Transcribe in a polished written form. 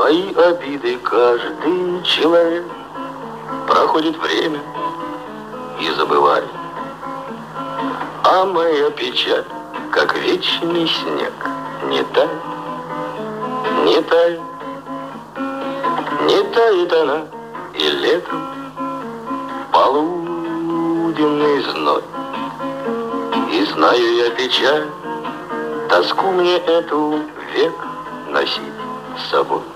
свои обиды каждый человек. Проходит время и забывает, а моя печаль, как вечный снег, не тает, не тает, не тает она и летом полуденный зной. И знаю я печаль, тоску мне эту век носить с собой.